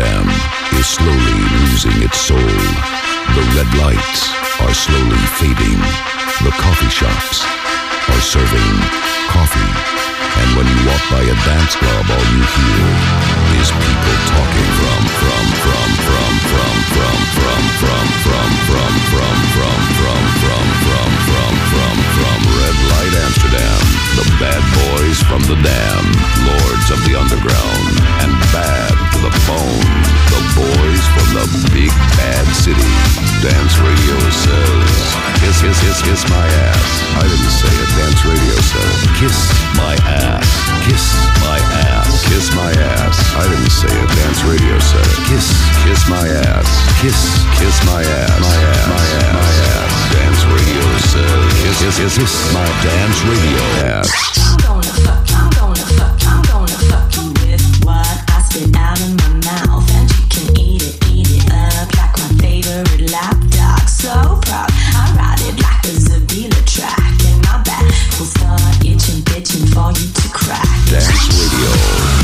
Amsterdam is slowly losing its soul. The red lights are slowly fading. The coffee shops are serving coffee. And when you walk by a dance club, all you hear is people talking from Red Light Amsterdam. The bad boys from the Dam, lords of the underground, and bad to the bone. The boys from the big bad city. Dance Radio says, kiss my ass. I didn't say it. Dance Radio says, kiss my ass. Kiss my ass. Kiss my ass. I didn't say it. Dance Radio said it. Kiss my ass. Kiss my ass. My ass. My ass. My ass. Dance Radio says, kiss my Dance Radio ass. I'm gonna fuck you with what I spit out of my mouth, and you can eat it up like my favorite lapdog. So proud, I ride it like a Zabila track, and my back will start itching, bitching for you to crack. Dance Radio.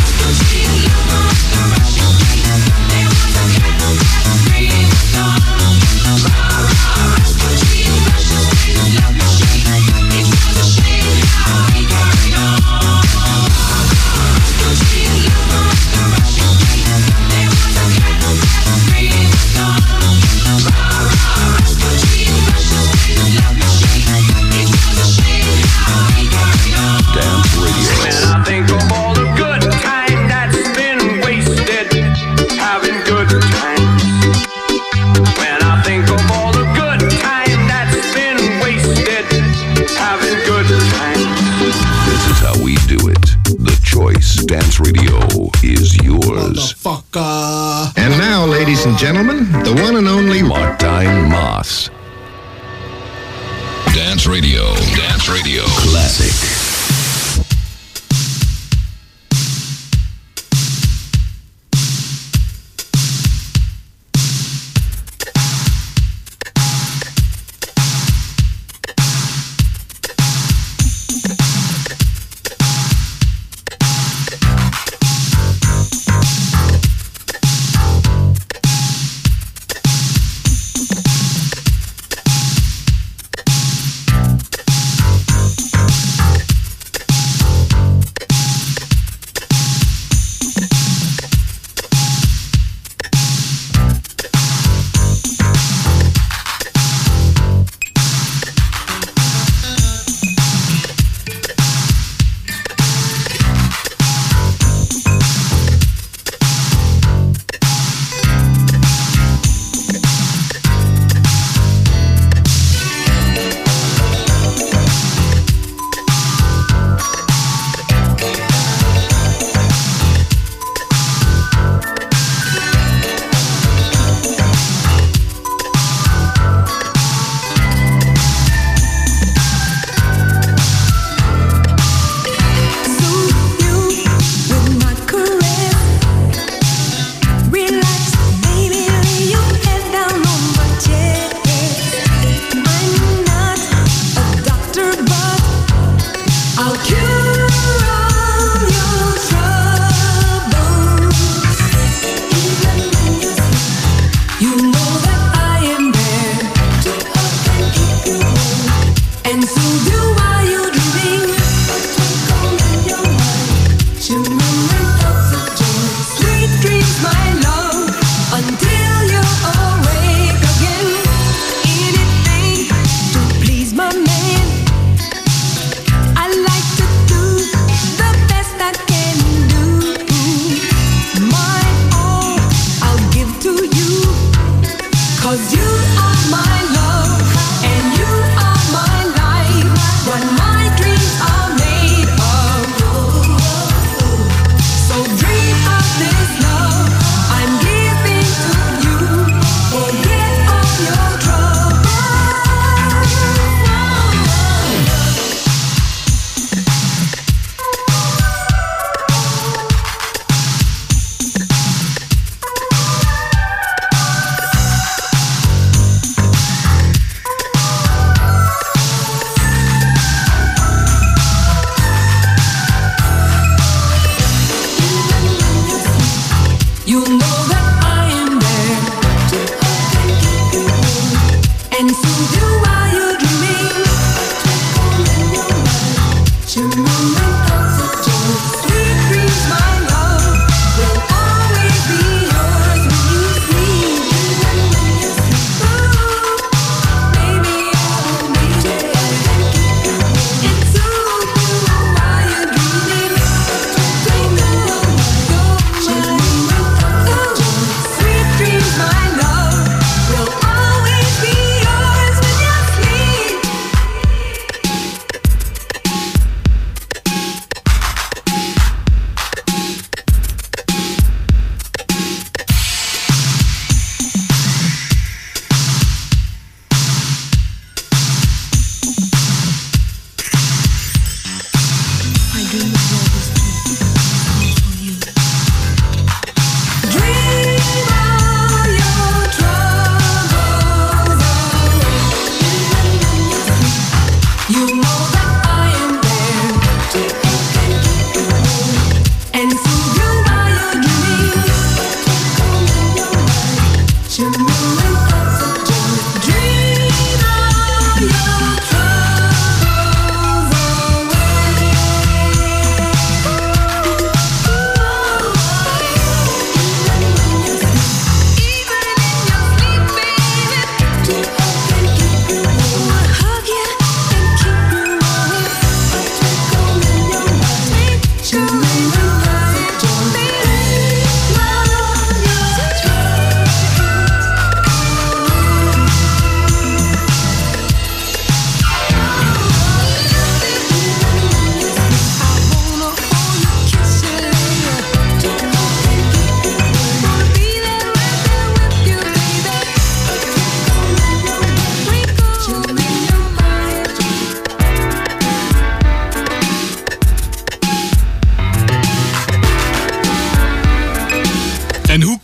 Dance Radio is yours. And now, ladies and gentlemen, the one and only Martijn Maas. Dance Radio. Dance Radio. Classic.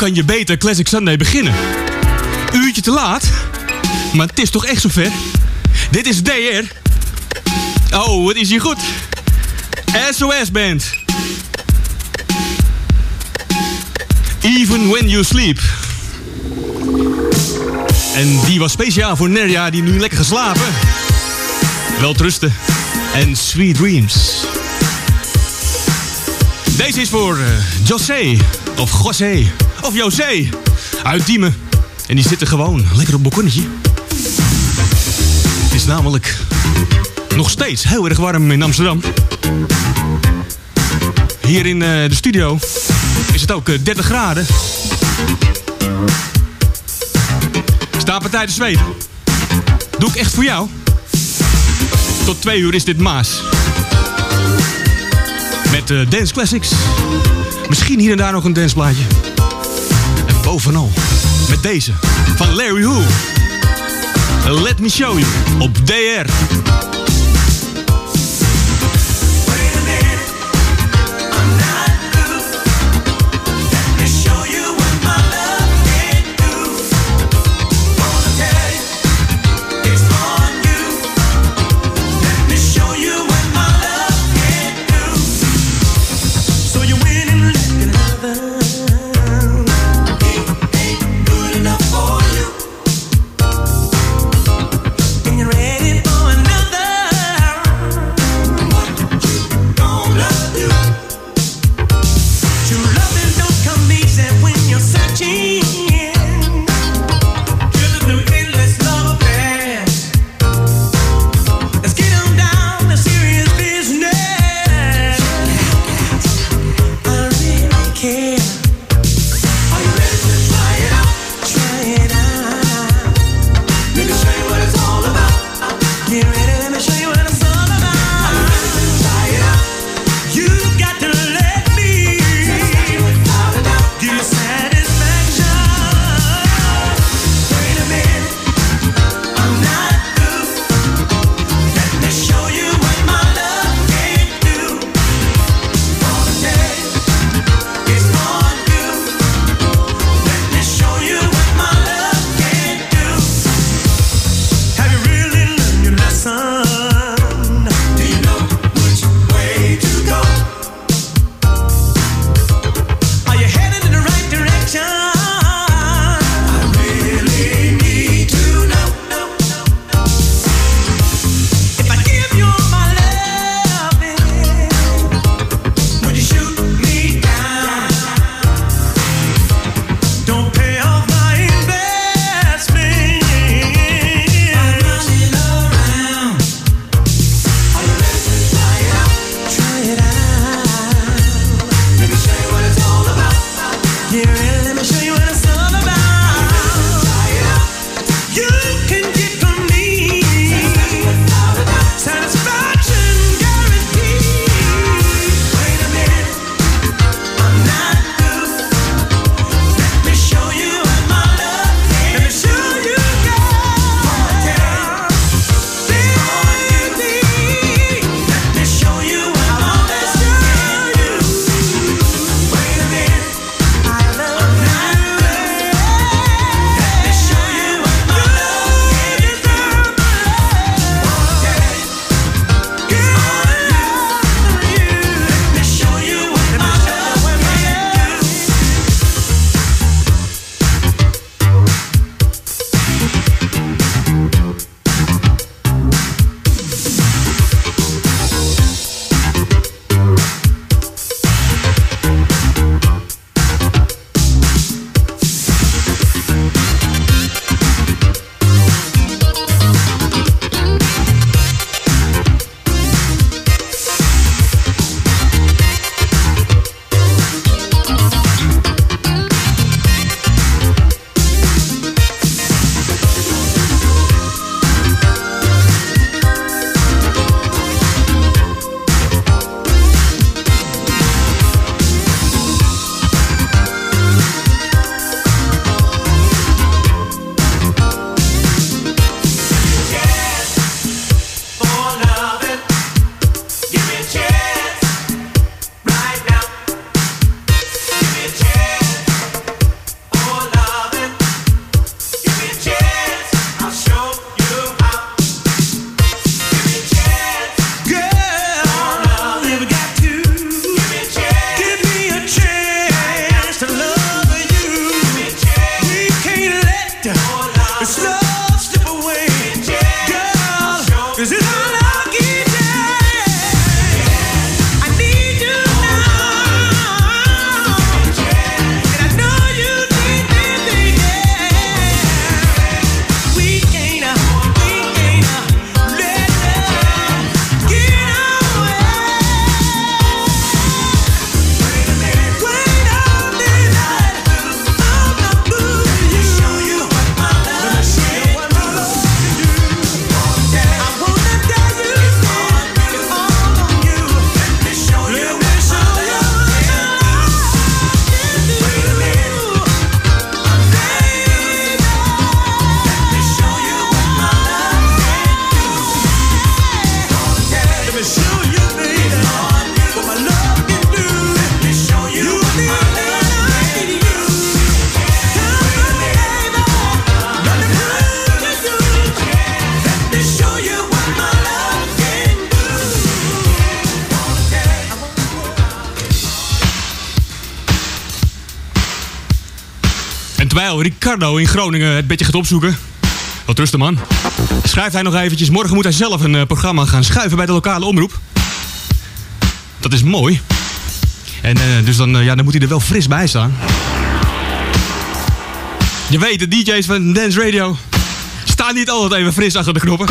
kan je beter Classic Sunday beginnen? Uurtje te laat? Maar het is toch echt zover? Dit is DR. Oh, wat is hier goed? SOS Band. Even When You Sleep. En die was speciaal voor Nerja die nu lekker geslapen. Welterusten. En Sweet Dreams. Deze is voor José. Of José. Of José. Uit Diemen. En die zitten gewoon lekker op het balkonnetje. Het is namelijk nog steeds heel erg warm in Amsterdam. Hier in de studio is het ook 30 graden. Sta partij te zweten. Doe ik echt voor jou. Tot 2 uur is dit Maas. Met dance classics. Misschien hier en daar nog een danceplaatje. En bovenal met deze van Larry Who. Let Me Show You op DR. Ready for another terwijl Ricardo in Groningen het bedje gaat opzoeken. Wat rusten, man. Schrijft hij nog eventjes. Morgen moet hij zelf een programma gaan schuiven bij de lokale omroep. Dat is mooi. En dus dan moet hij er wel fris bij staan. Je weet, de DJ's van Dance Radio staan niet altijd even fris achter de knoppen.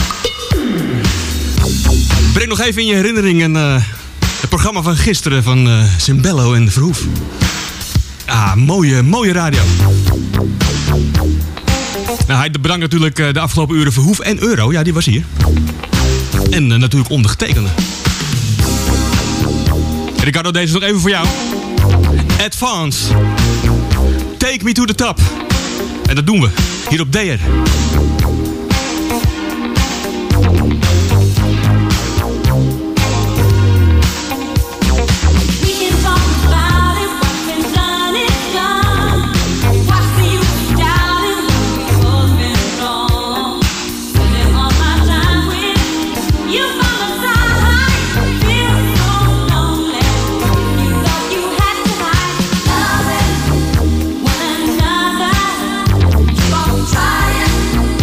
Breng nog even in je herinnering het programma van gisteren van Zimbello en Verhoef. Ah, mooie radio. Nou, hij bedankt natuurlijk de afgelopen uren Verhoef en Euro. Ja, die was hier. En natuurlijk ondergetekende. Ricardo, deze is nog even voor jou. Advance. Take me to the top. En dat doen we. Hier op DR. Trying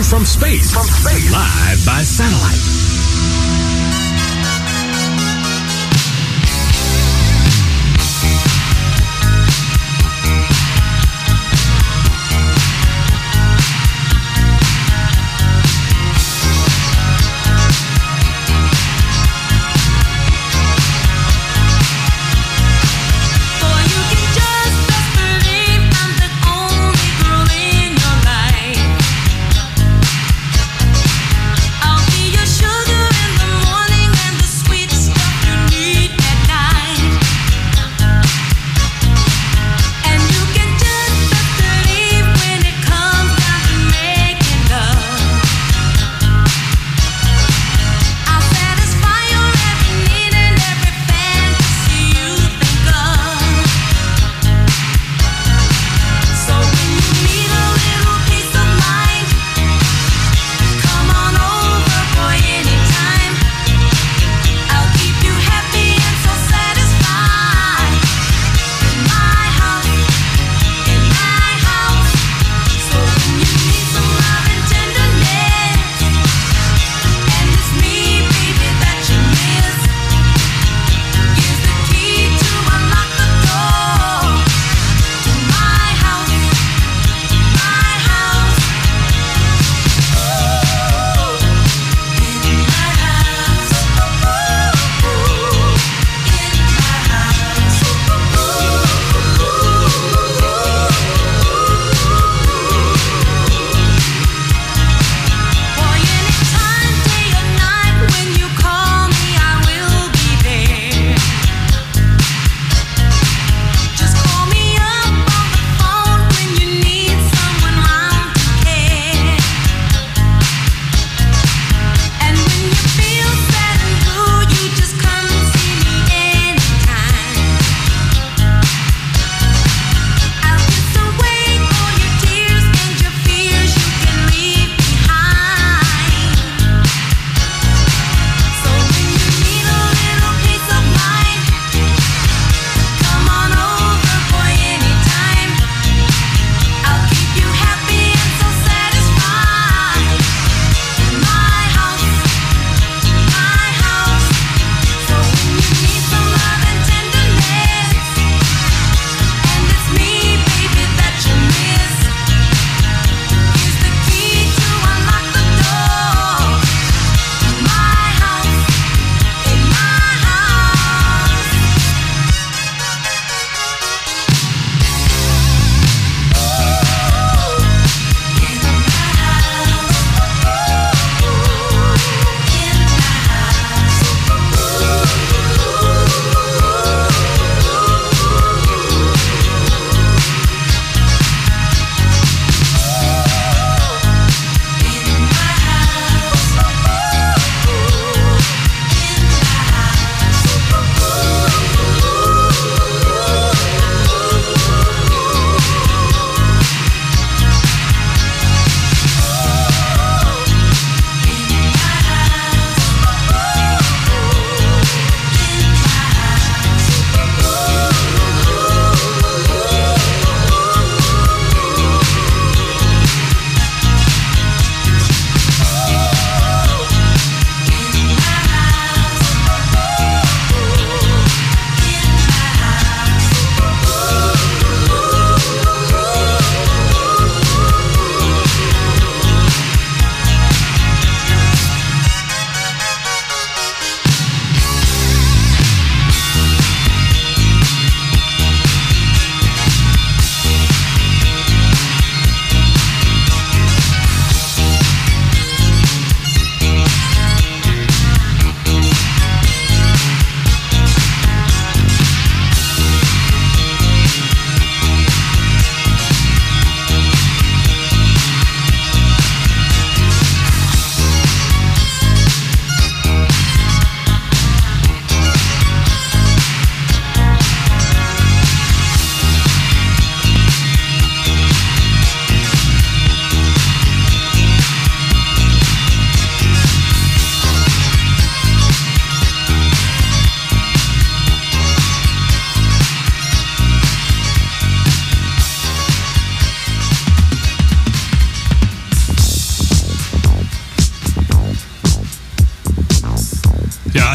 from space. Live by satellite. Sugar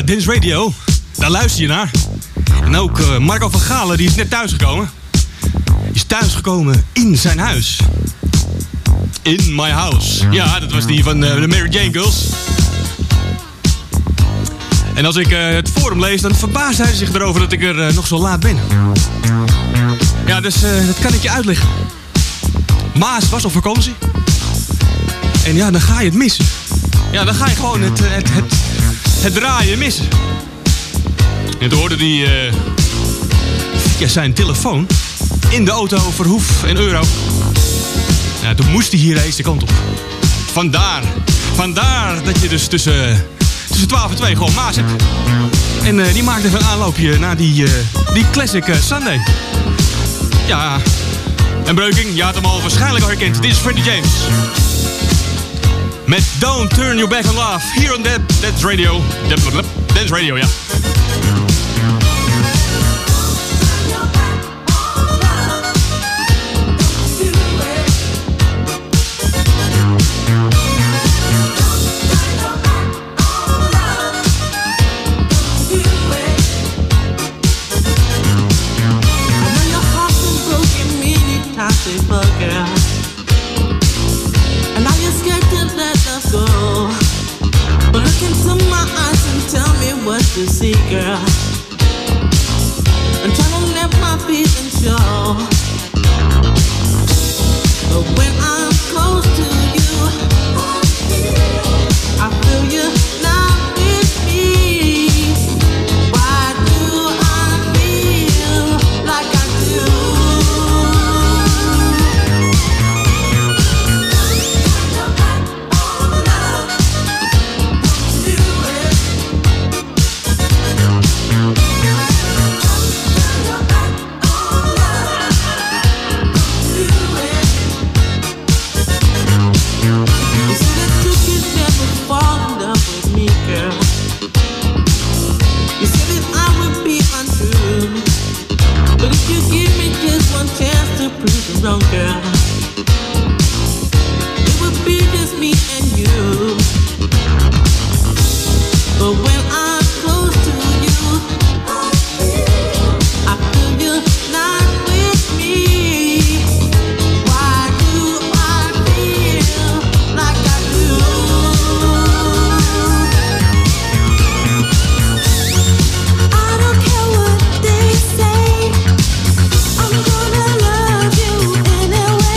Ja, Dance Radio, daar luister je naar. En ook Marco van Galen, die is net thuisgekomen. Die is thuisgekomen in zijn huis. In my house. Ja, dat was die van de Mary Jane Girls. En als ik het forum lees, dan verbaast hij zich erover dat ik er nog zo laat ben. Ja, dus dat kan ik je uitleggen. Maas was op vakantie. En ja, dan ga je het missen. Ja, dan ga je gewoon het draaien missen. En toen hoorde hij via zijn telefoon in de auto Verhoef en Euro. Ja, toen moest hij hier eens de kant op. Vandaar dat je dus tussen 12 en 2 gewoon Maas hebt. En die maakte even een aanloopje naar die Classic Sunday. Ja, en Breuking, je had hem al waarschijnlijk al herkend. Dit is Freddie James. Met Don't Turn Your Back on Love. Hier on Dance Radio. Dance Radio, ja. To see, girl, I'm trying to let my feelings show, but when I'm close to you, I feel you not with me. Why do I feel like I do? Wrong girl, it would be just me and you. But when I'm close to you, I feel you not with me. Why do I feel like I do? I don't care what they say, I'm gonna love you anyway.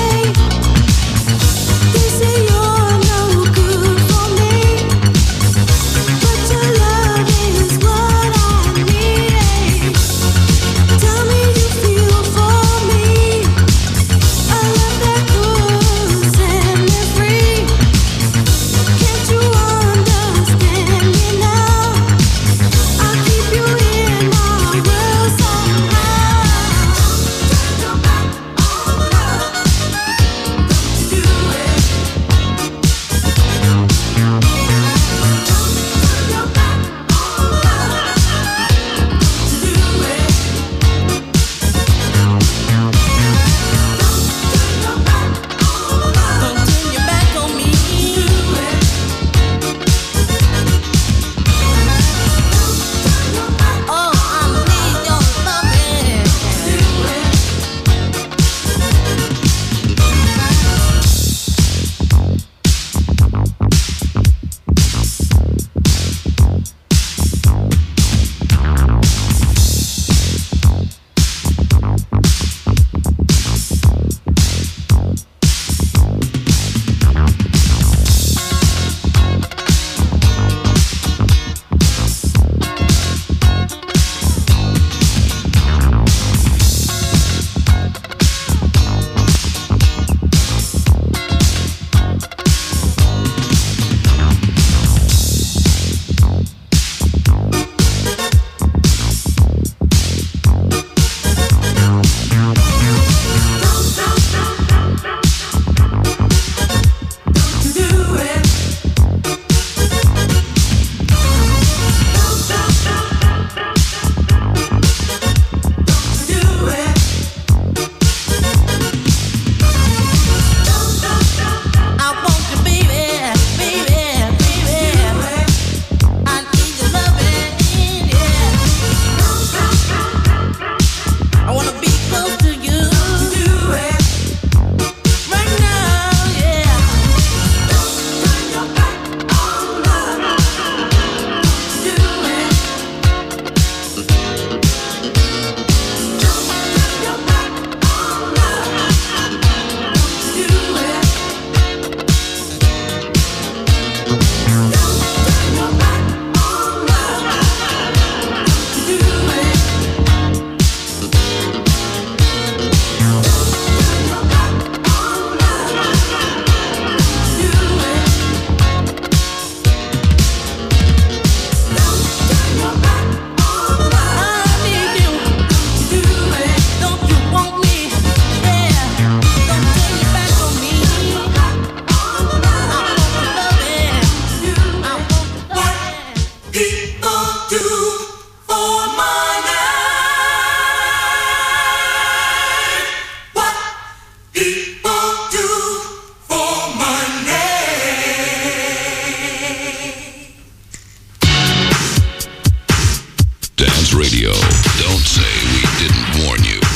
Dance Radio. Don't say we didn't warn you.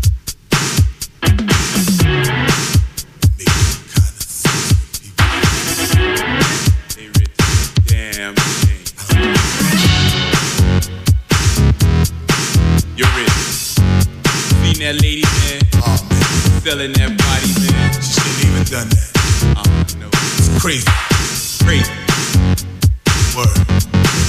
You're rich. Seen that lady, man? Oh, man. Selling that body, man. She shouldn't even done that. No. It's crazy. Crazy. Word.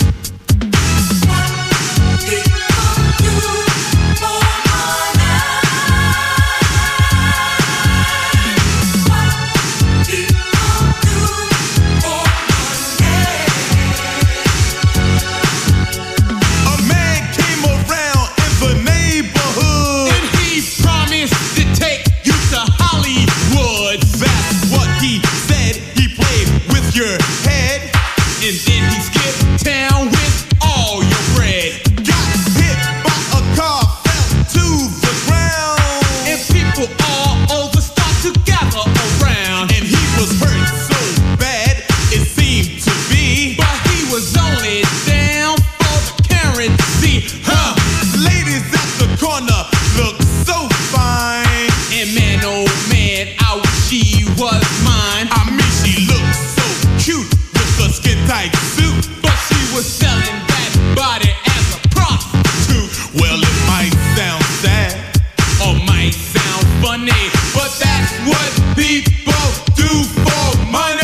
Your head, and then he skipped town with all your bread. Got hit by a car, fell to the ground, And people all over start to gather around. and he was hurt so bad it seemed to be. But he was only down for the currency. Huh? Ladies at the corner look so fine, And man, oh man, I wish she was mine. I mean she looks so cute with a skin tight suit. But she was selling that body as a prostitute. Well, it might sound sad, Or might sound funny, but that's what people do for money.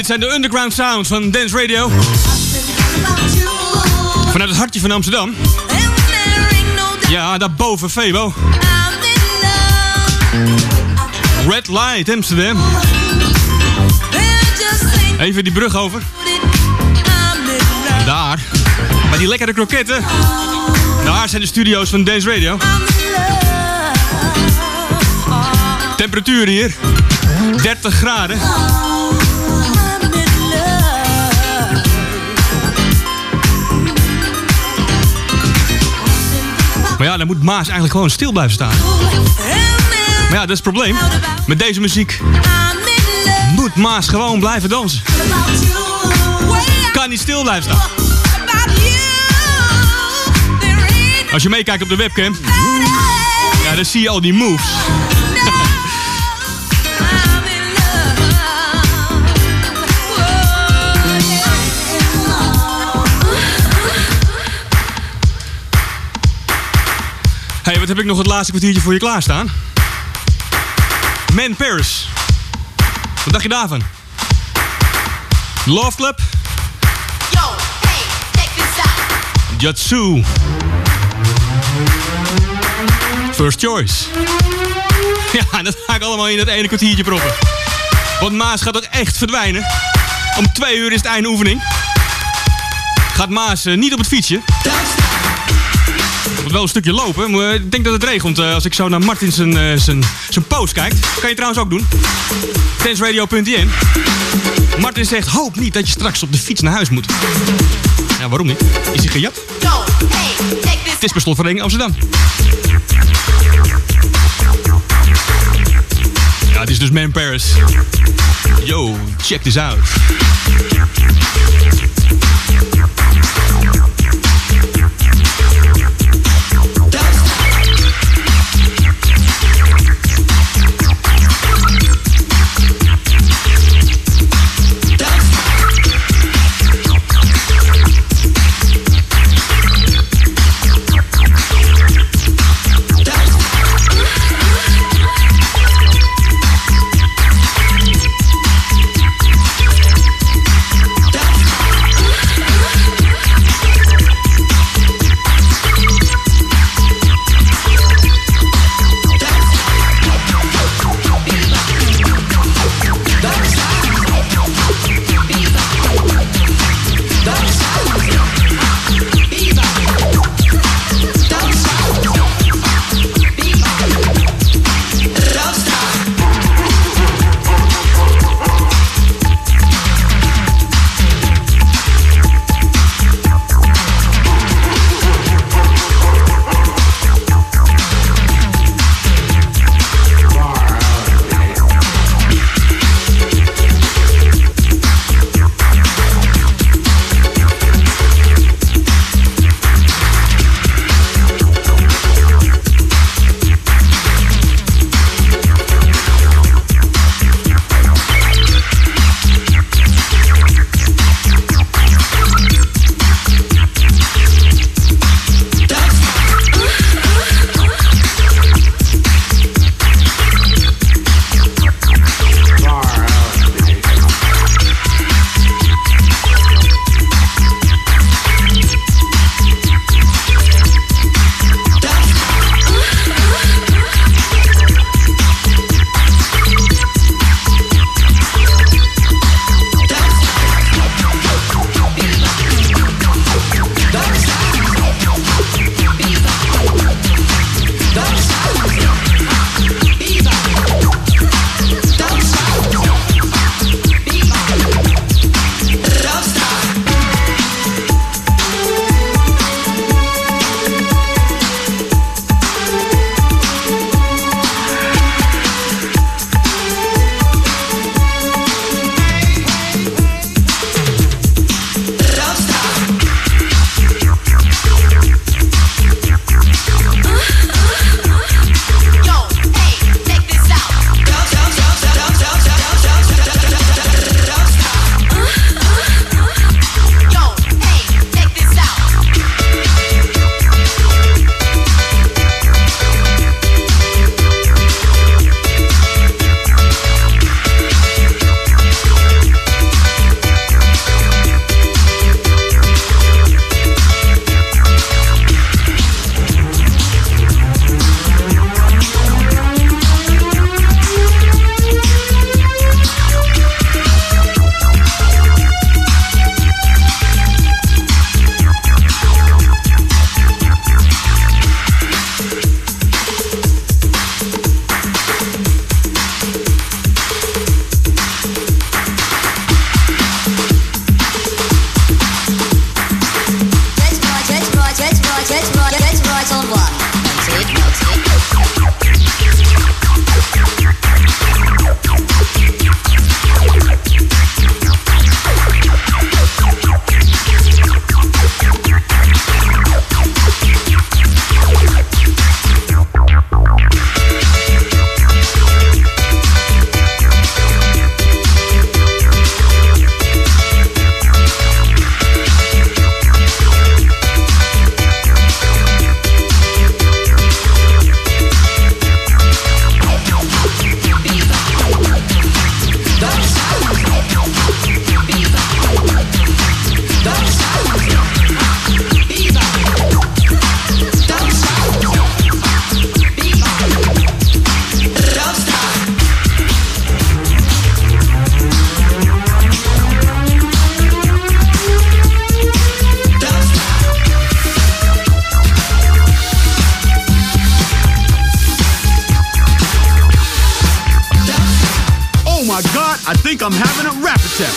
dit zijn de underground sounds van Dance Radio. Vanuit het hartje van Amsterdam. Ja, daarboven Febo. Red Light Amsterdam. Even die brug over. Daar. Bij die lekkere kroketten. Daar zijn de studio's van Dance Radio. Temperatuur hier. 30 graden. Maar ja, dan moet Maas eigenlijk gewoon stil blijven staan. Maar ja, dat is het probleem. Met deze muziek moet Maas gewoon blijven dansen. Kan niet stil blijven staan. Als je meekijkt op de webcam, ja, dan zie je al die moves. Hey, wat heb ik nog het laatste kwartiertje voor je klaarstaan? Man Paris. Wat dacht je daarvan? Love Club. Yo, hey, check this out. Jatsu. First Choice. Ja, dat ga ik allemaal in het ene kwartiertje proppen. Want Maas gaat ook echt verdwijnen. Om 2 uur is het einde oefening. Gaat Maas niet op het fietsje. Moet wel een stukje lopen, maar ik denk dat het regent als ik zo naar Martin zijn post kijk. Kan je trouwens ook doen. Danceradio.nl. Martin zegt, hoop niet dat je straks op de fiets naar huis moet. Ja, waarom niet? Is hij gejat? Het is per slotverrekening Amsterdam. Ja, het is dus Man Paris. Yo, check this out. Household one. Noted. I think I'm having a rap attack.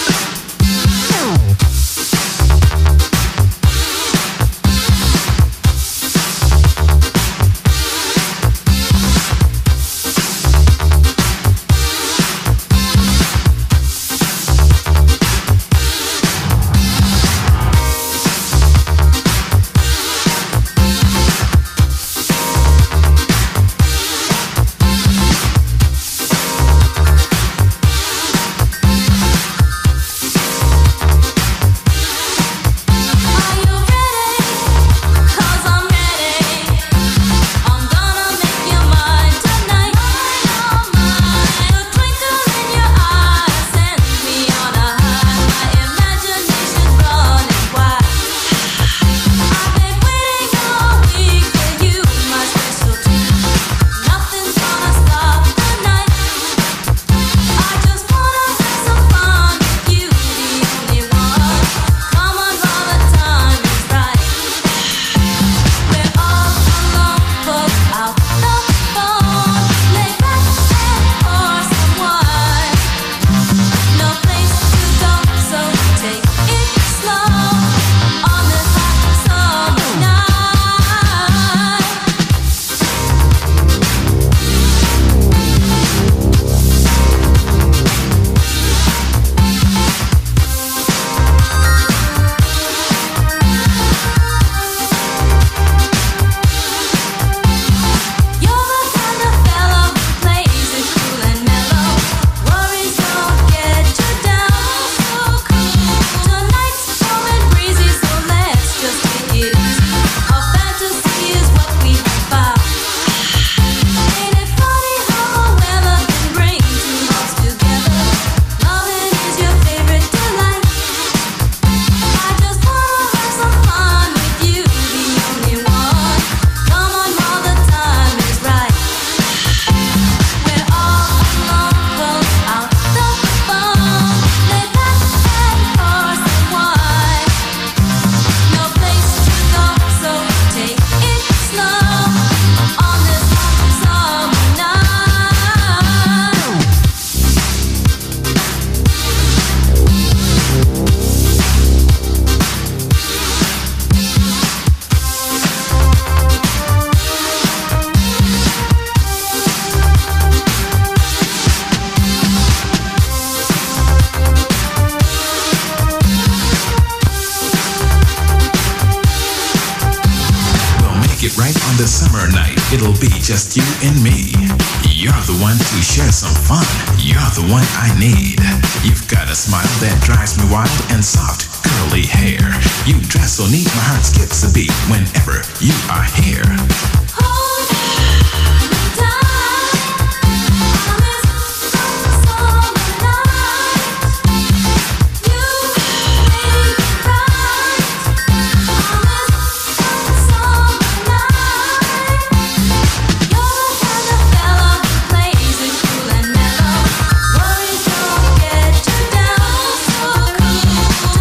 Just you and me. You're the one to share some fun. You're the one I need. You've got a smile that drives me wild and soft, curly hair. You dress so neat, my heart skips a beat whenever you are here.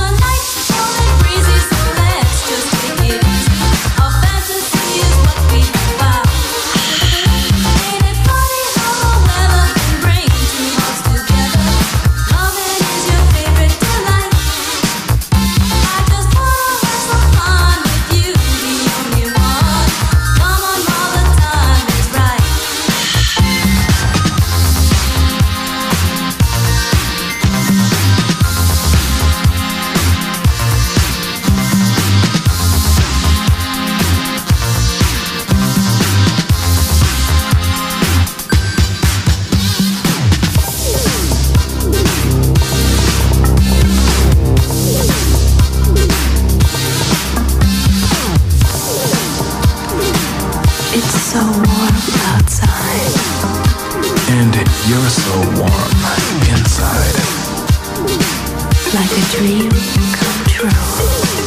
Our fantasy is what we dream come true.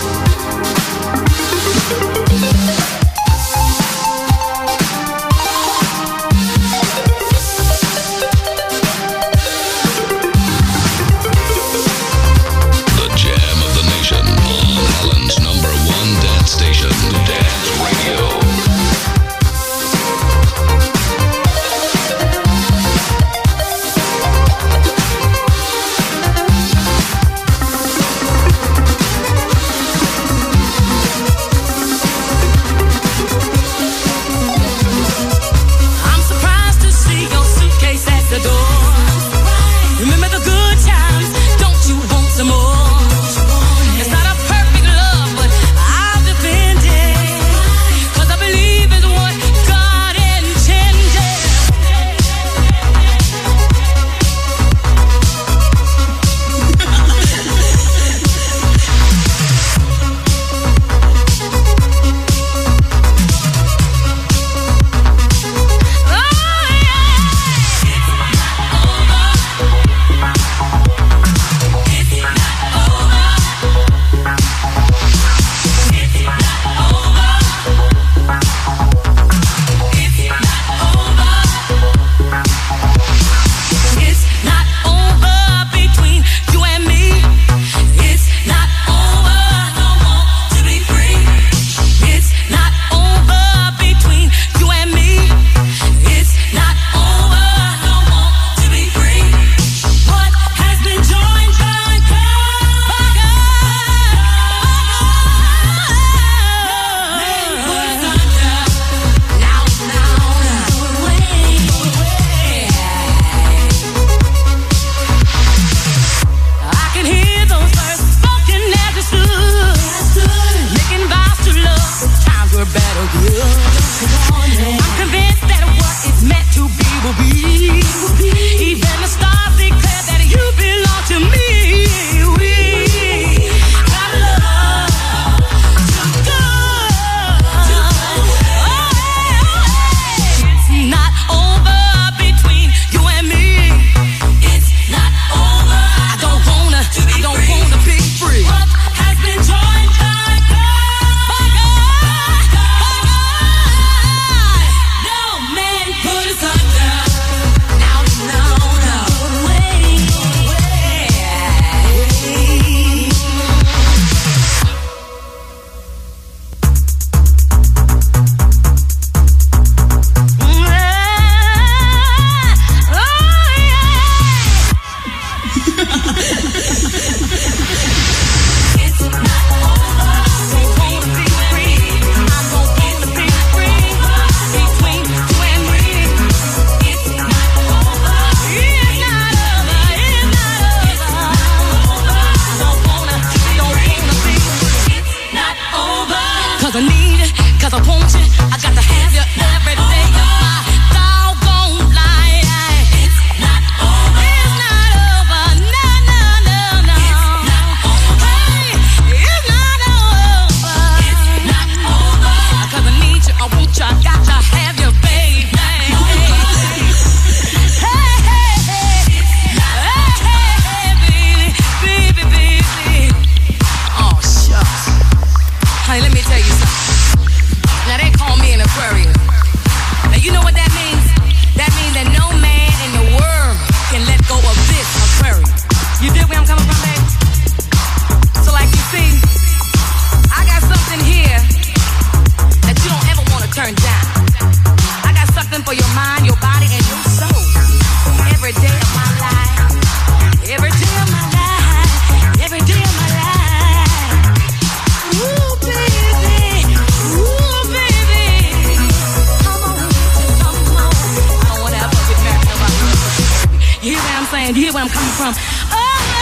You hear where I'm coming from? Oh,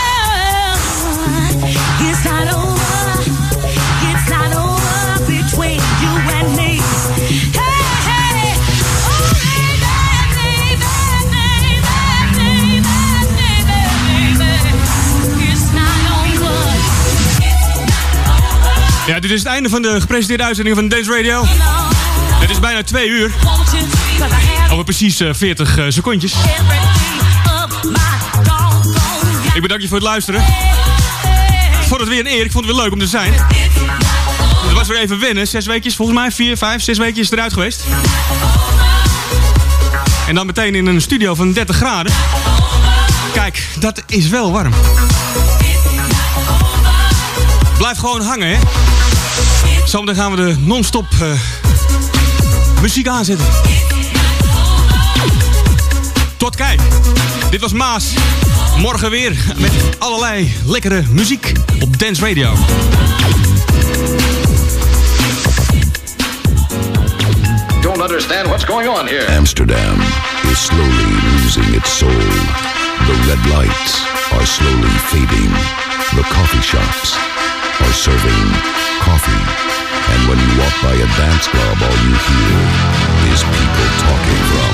it's not over. It's not over between you and me. Hey, hey. Oh, baby. It's not over. Ja, dit is het einde van de gepresenteerde uitzending van Dance Radio. Het is bijna 2 uur. Over precies 40 secondjes. Ik bedank je voor het luisteren. vond het weer een eer. Ik vond het weer leuk om te zijn. Het was weer even wennen. 6 weekjes, volgens mij 4, 5, 6 weekjes eruit geweest. En dan meteen in een studio van 30 graden. Kijk, dat is wel warm. Blijf gewoon hangen, hè. Zometeen gaan we de non-stop muziek aanzetten. Tot kijk. Dit was Maas. Morgen weer met allerlei lekkere muziek op Dance Radio. Don't understand what's going on here. Amsterdam is slowly losing its soul. The red lights are slowly fading. The coffee shops are serving coffee. And when you walk by a dance club, all you hear is people talking from